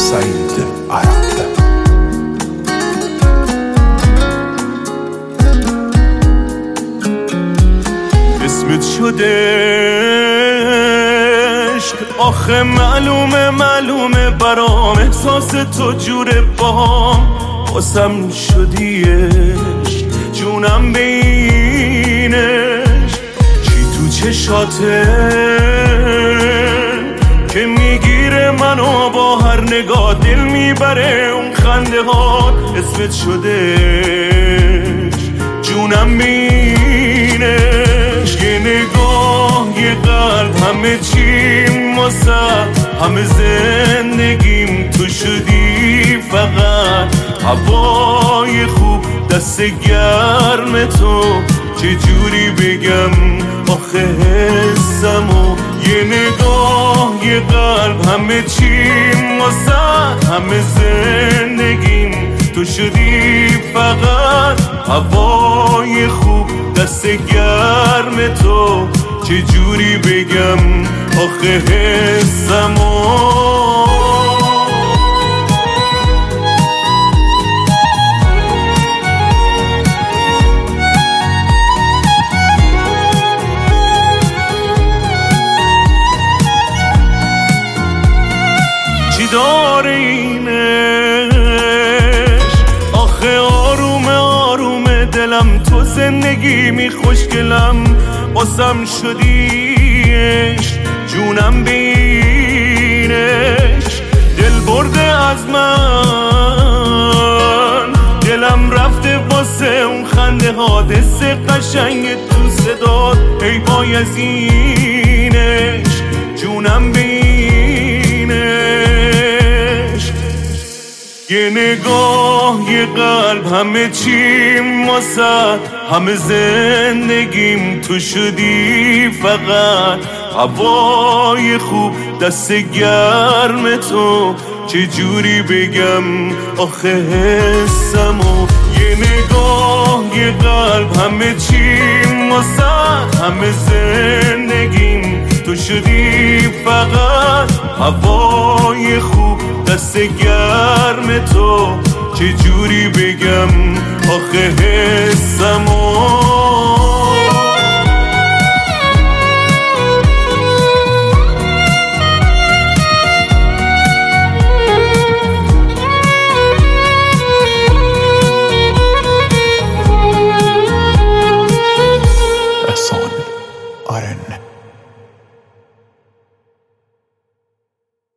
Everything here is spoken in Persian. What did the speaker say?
سعید عرب. اسمت شده عشق، آخه معلومه برام احساس تو جوره باهم، واسم شدی عشق، جونم بینش چی تو چشاته که میگیره منو با هر نگاه، دل میبره اون خنده ها. اسمت شده عشق، جونم بینش، یه نگاه یه قلب، همه چیم واسه همه زندگیم تو شدی فقط هوای خوب، دست گرم تو چجوری بگم آخه حسمو، یه نگاه یه قلب، همه چیم واسه همه زندگیم تو شدی فقط هوای خوب، دست گرم تو چجوری بگم آخه حسمو. چی داره اینش آخه، آرومه دلم، تو زندگی خوشگلم، واسم شدیش، جونم بینش، دل برده از من، دلم رفته واسه اون خنده ها، دست قشنگ تو صدات، ای بایزینش، جونم بینش، یه نگاه یه قلب، همه چیم واسه همه زندگیم تو شدی فقط هوای خوب، دست گرم تو چجوری بگم آخه حسمو، یه نگاه یه قلب، همه چیم واسه همه زندگیم تو شدی فقط هوای خوب، دست گرم تو چجوری بگم آخه حسمو.